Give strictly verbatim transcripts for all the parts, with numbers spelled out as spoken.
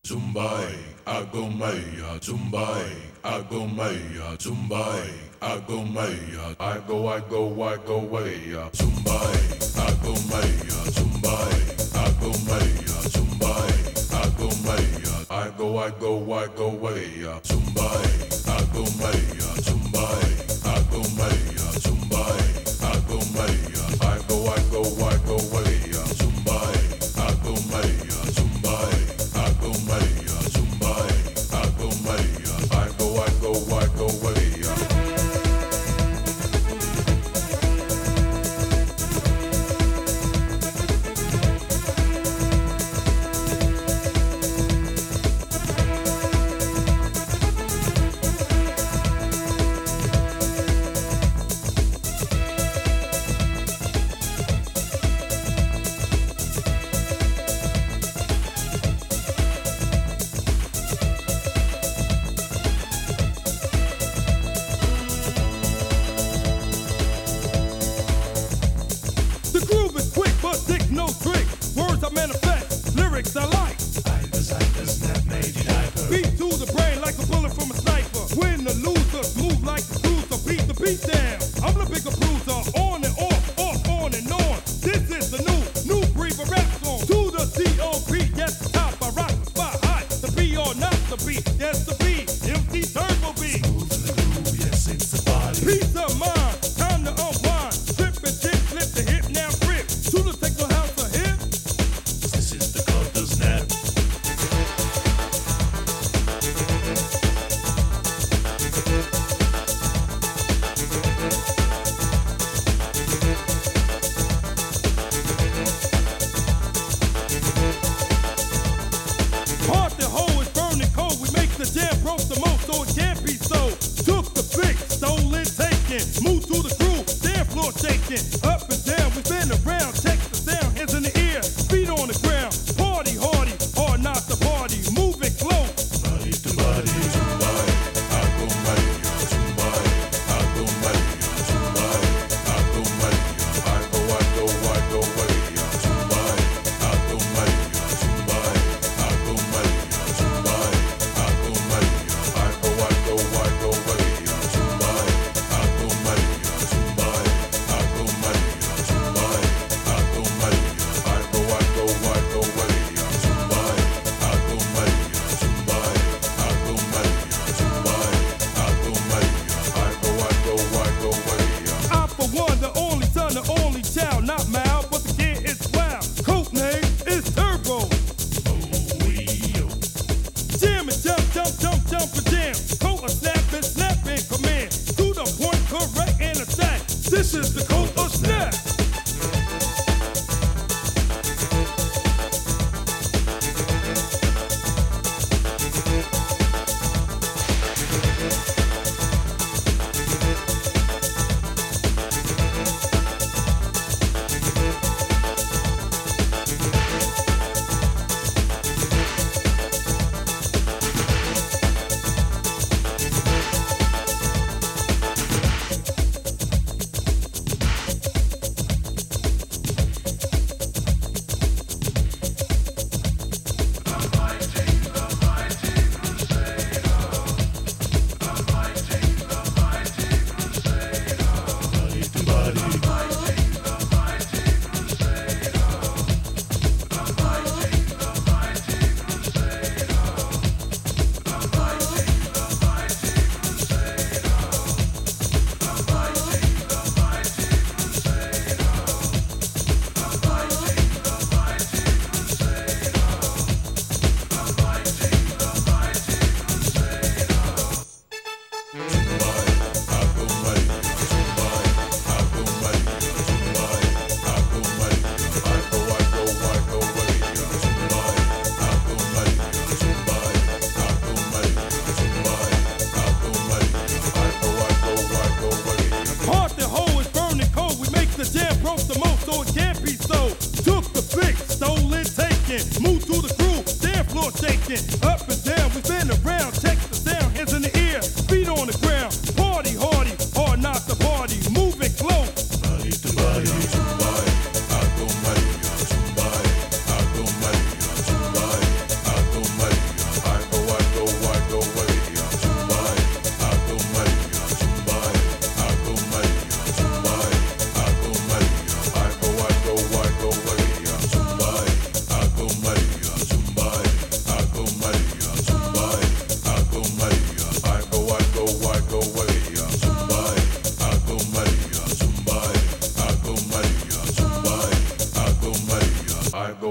Tumbai, Agomaya, Tumbai, Agomaya, Tumbai, Agomaya, I go, I go, I go, way, Tumbai, Agomaya, Tumbai, Agomaya, Tumbai, Agomaya, I go, I go, I go, way, Tumbai, Agomaya, Tumbai, Agomaya, Tumbai, Agomaya, I go, I go, I go, way, Tumbai, Agomaya, Tumbai, Agomaya, Tumbai, Agomaya, I go, I go, I go, way. Agomaya,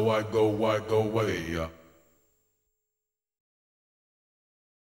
I go, I go way.